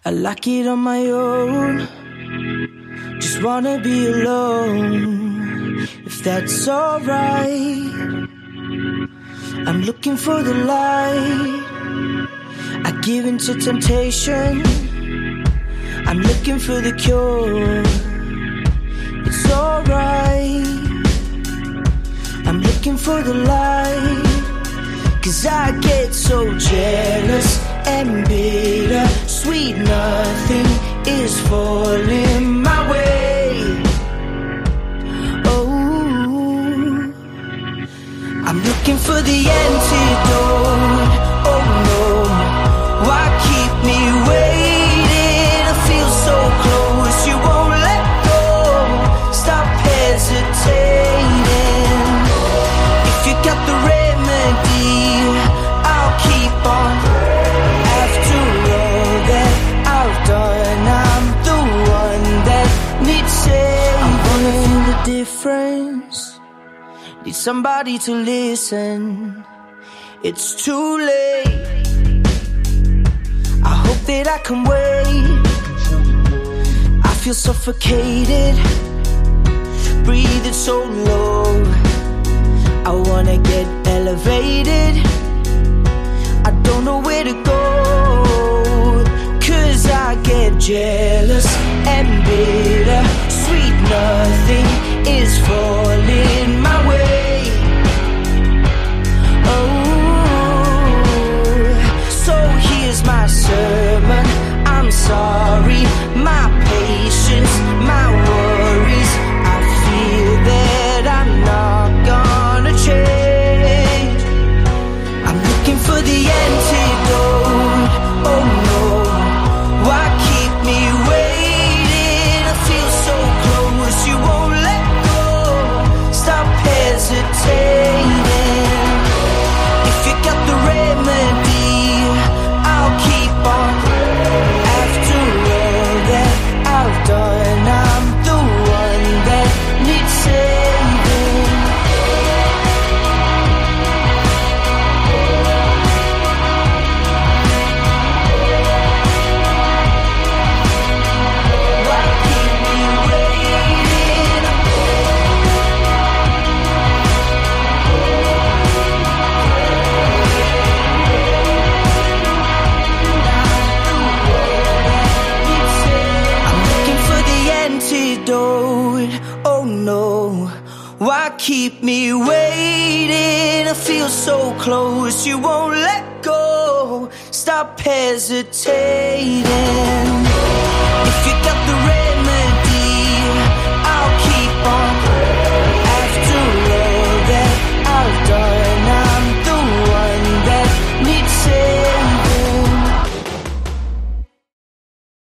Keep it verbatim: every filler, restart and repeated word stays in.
I like it on my own. Just wanna be alone, if that's alright. I'm looking for the light. I give in to temptation. I'm looking for the cure. It's alright. I'm looking for the light. Cause I get so jealous and bitter. Sweet nothing is falling my way. Oh, I'm looking for the antidote. Oh no, why keep me waiting? I feel so close, you won't let go. Stop hesitating. If you got the remedy, I'll keep on. After all that I've done, I'm the one that needs saving. I'm gonna feel the difference. Need somebody to listen. It's too late. I hope that I can wait. I feel suffocated, breathing so low. I wanna get elevated. I don't know where to go. Cause I get jealous and bitter. Sweet nothing is falling my way. Oh, so here's my sermon. I'm sorry, my patience, my worries. I feel that I'm not gonna change. I'm looking for the antidote. Oh no, why keep me waiting? I feel so close, you won't let go. Stop hesitating. If you got the remedy, I'll keep on. After all that I've done, I'm the one that needs saving. Why keep me waiting? I'm looking for the antidote. Oh no, why keep me waiting? I feel so close, you won't let go. Stop hesitating. If you got the